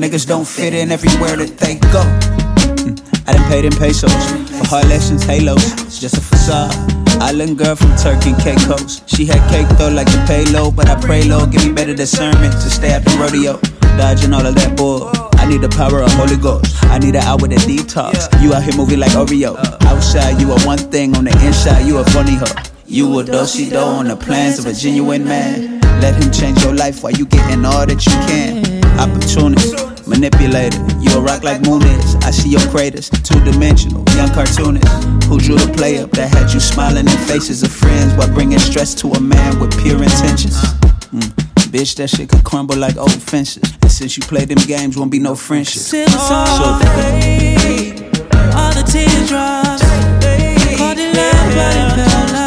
niggas don't fit in everywhere that they go. I done paid in pesos for hard lessons, halos, just a facade. Island girl from Turkey and Caicos. She had cake though like the payload, but I pray Lord give me better discernment to stay at the rodeo. Dodging all of that bull. I need the power of Holy Ghost. I need an hour to detox. You out here moving like Oreo. Outside you are one thing, on the inside you a funny hoe. You a do-si-do on the plans of a genuine man. Let him change your life while you getting all that you can. Opportunist, manipulator. You a rock like Moon is. I see your craters, two-dimensional, young cartoonist. Who drew the play up that had you smiling in faces of friends while bringing stress to a man with pure intentions? Bitch, that shit could crumble like old fences. And since you play them games, won't be no friendship. Since all the teardrops, caught the lamp, but it felt like